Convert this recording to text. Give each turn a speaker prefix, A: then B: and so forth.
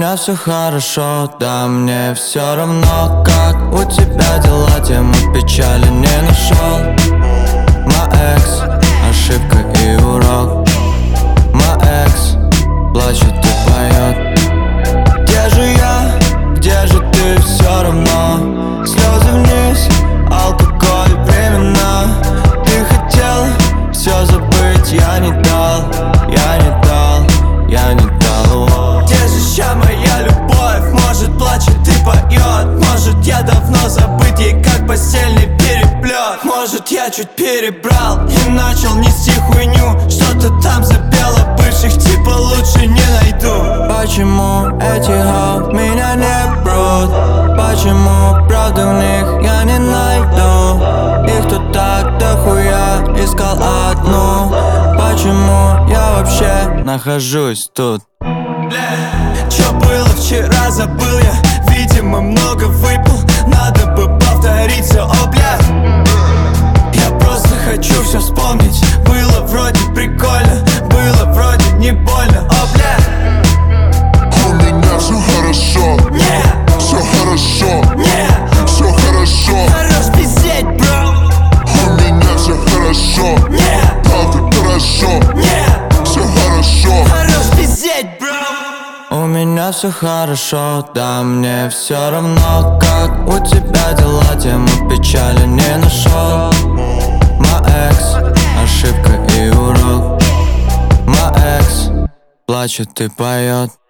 A: меня все хорошо, да мне все равно, как у тебя дела, тему печали не нашел. My ex, ошибка и урок. My ex, плачет и поет. Где же я, где же ты, все равно. Слезы вниз, алкоголь временно. Ты хотел все забыть, я не дал, я не дал, я не дал. Где же ща моя любовь? Может плачет и поет. Может я давно забыт ей, как постельный переплет. Может я чуть перебрал и начал нести хуйню. Что-то там запело, бывших типа лучше не найду. Почему эти хоу меня не брут? Почему правды в них я не найду? Их тут так дохуя, искал одну. Почему я вообще нахожусь тут? Чё было вчера, забыл я. Видимо, много выпил, надо бы повторить всё, о, бля. Я просто хочу всё вспомнить. Было вроде прикольно, было вроде не больно, о, бля.
B: У меня всё хорошо, всё хорошо, всё хорошо.
A: Хорош пиздеть, бро.
B: У меня всё хорошо, правда хорошо, всё хорошо.
A: Хорош пиздеть, бро. У меня все хорошо, да мне все равно, как у тебя дела, тему печали не нашел. My ex, ошибка и урок. My ex, плачет и поет.